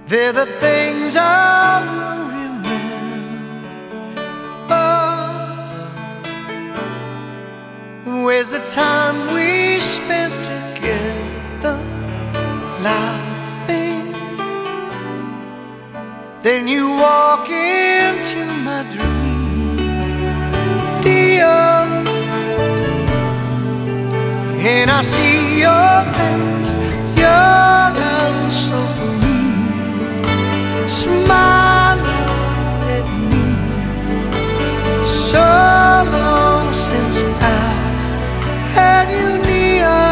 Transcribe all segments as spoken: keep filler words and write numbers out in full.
They're the things I will remember. Where's the time we spent together, laughing? Then you walk into my dream, dear, and I see your face, young and so free, smiling at me. So long since I've had you near.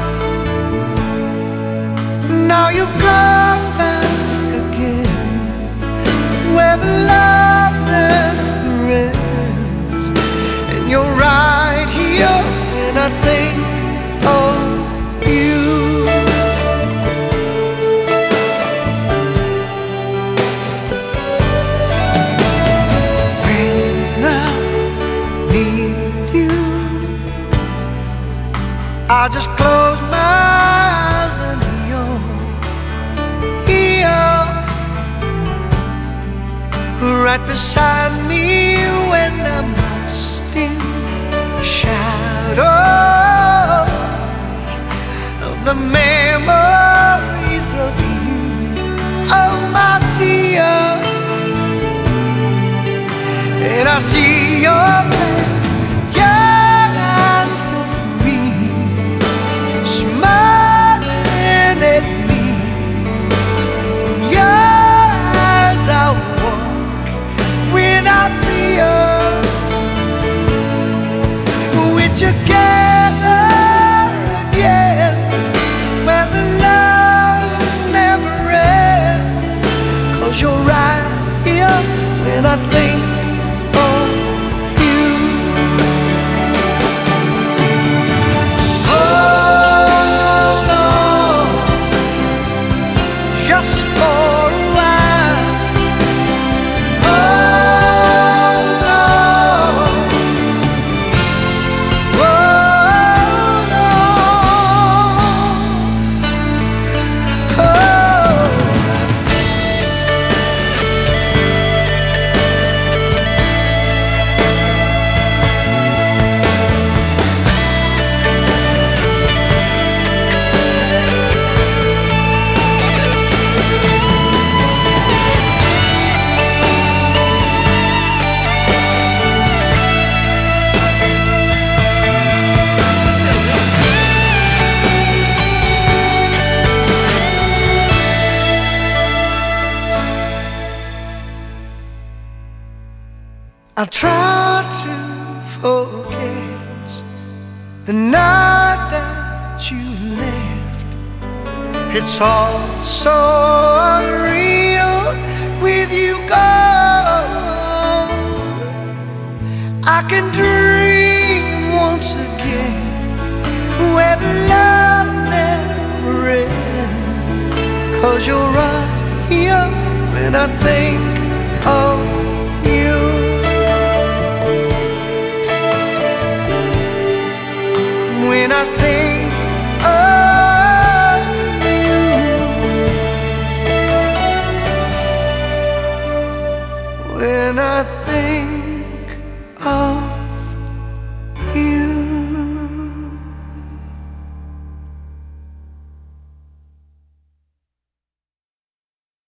Now you've come back again, where the love never ends, and you're right here when I think of you. When I need you, I just close my eyes and you're here, right beside me when I'm lost in shadows of the memories of you, oh my dear. And I see your face, young and so free, smiling at me. In your eyes I walk without fear. We're together again, where the love never ends, 'cause you're right here when I think of you. Hold on, just for a while. Hold on, hold on, oh. I try to forget the night that you left. It's all so unreal with you gone. I can dream once again, where the love never ends, 'cause you're right here when I think of you. When I think of you, when I think